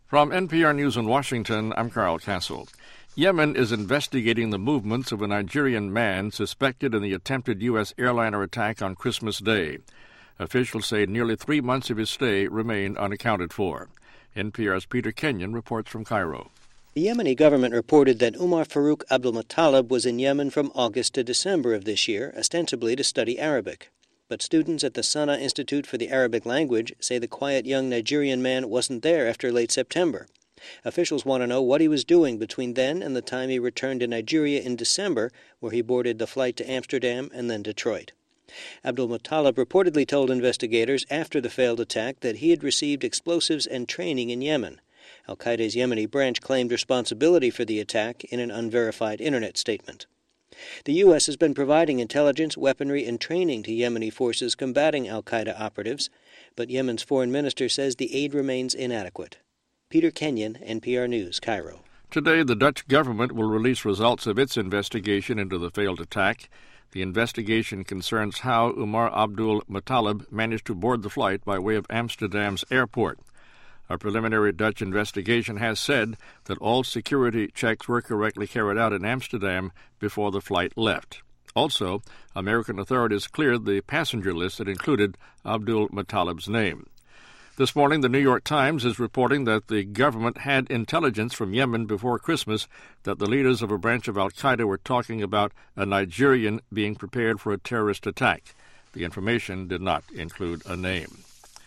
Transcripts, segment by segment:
From NPR News in Washington, I'm Carl Castle. Yemen is investigating the movements of a Nigerian man suspected in the attempted U.S. airliner attack on Christmas Day. Officials say nearly 3 months of his stay remain unaccounted for. NPR's Peter Kenyon reports from Cairo. The Yemeni government reported that Umar Farouk Abdulmuttalib was in Yemen from August to December of this year, ostensibly to study Arabic. But students at the Sana Institute for the Arabic Language say the quiet young Nigerian man wasn't there after late September. Officials want to know what he was doing between then and the time he returned to Nigeria in December, where he boarded the flight to Amsterdam and then Detroit. Abdulmuttalib reportedly told investigators after the failed attack that he had received explosives and training in Yemen. Al-Qaeda's Yemeni branch claimed responsibility for the attack in an unverified internet statement. The U.S. has been providing intelligence, weaponry, and training to Yemeni forces combating al-Qaeda operatives, but Yemen's foreign minister says the aid remains inadequate. Peter Kenyon, NPR News, Cairo. Today, the Dutch government will release results of its investigation into the failed attack. The investigation concerns how Umar Abdulmuttalib managed to board the flight by way of Amsterdam's airport. A preliminary Dutch investigation has said that all security checks were correctly carried out in Amsterdam before the flight left. Also, American authorities cleared the passenger list that included Abdulmuttalib's name. This morning, the New York Times is reporting that the government had intelligence from Yemen before Christmas that the leaders of a branch of al-Qaeda were talking about a Nigerian being prepared for a terrorist attack. The information did not include a name.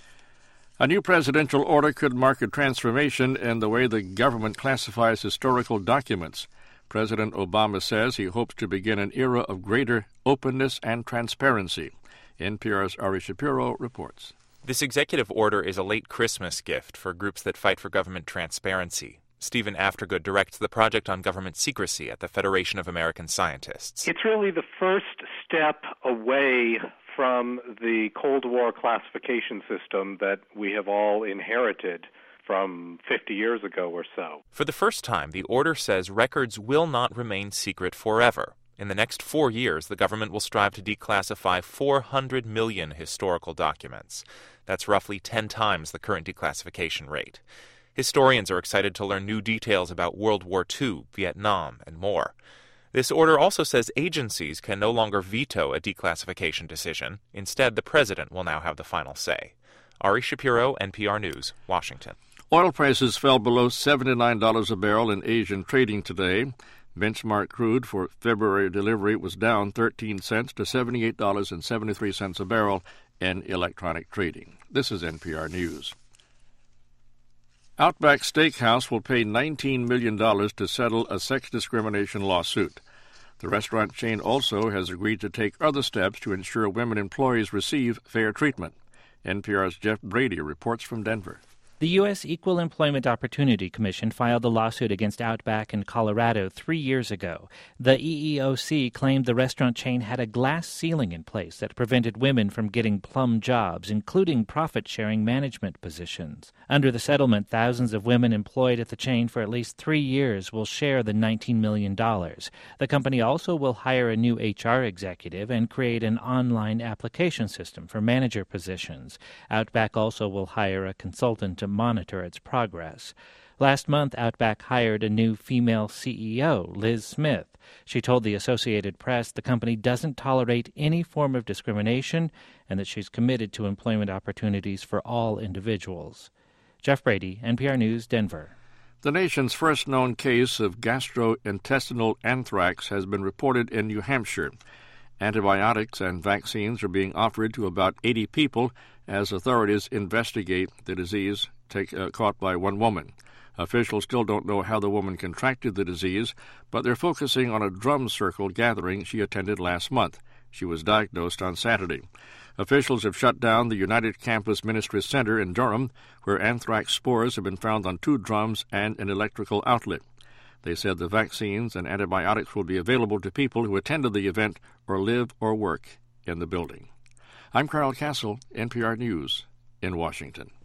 A new presidential order could mark a transformation in the way the government classifies historical documents. President Obama says he hopes to begin an era of greater openness and transparency. NPR's Ari Shapiro reports. This executive order is a late Christmas gift for groups that fight for government transparency. Stephen Aftergood directs the Project on Government Secrecy at the Federation of American Scientists. It's really the first step away from the Cold War classification system that we have all inherited from 50 years ago or so. For the first time, the order says records will not remain secret forever. In the next 4 years, the government will strive to declassify 400 million historical documents. That's roughly 10 times the current declassification rate. Historians are excited to learn new details about World War II, Vietnam, and more. This order also says agencies can no longer veto a declassification decision. Instead, the president will now have the final say. Ari Shapiro, NPR News, Washington. Oil prices fell below $79 a barrel in Asian trading today. Benchmark crude for February delivery was down 13 cents to $78.73 a barrel in electronic trading. This is NPR News. Outback Steakhouse will pay $19 million to settle a sex discrimination lawsuit. The restaurant chain also has agreed to take other steps to ensure women employees receive fair treatment. NPR's Jeff Brady reports from Denver. The U.S. Equal Employment Opportunity Commission filed a lawsuit against Outback in Colorado 3 years ago. The EEOC claimed the restaurant chain had a glass ceiling in place that prevented women from getting plum jobs, including profit-sharing management positions. Under the settlement, thousands of women employed at the chain for at least 3 years will share the $19 million. The company also will hire a new HR executive and create an online application system for manager positions. Outback also will hire a consultant to monitor its progress. Last month, Outback hired a new female CEO, Liz Smith. She told the Associated Press the company doesn't tolerate any form of discrimination and that she's committed to employment opportunities for all individuals. Jeff Brady, NPR News, Denver. The nation's first known case of gastrointestinal anthrax has been reported in New Hampshire. Antibiotics and vaccines are being offered to about 80 people as authorities investigate the disease caught by one woman. Officials still don't know how the woman contracted the disease, but they're focusing on a drum circle gathering she attended last month. She was diagnosed on Saturday. Officials have shut down the United Campus Ministry Center in Durham, where anthrax spores have been found on 2 drums and an electrical outlet. They said the vaccines and antibiotics will be available to people who attended the event or live or work in the building. I'm Carl Castle, NPR News in Washington.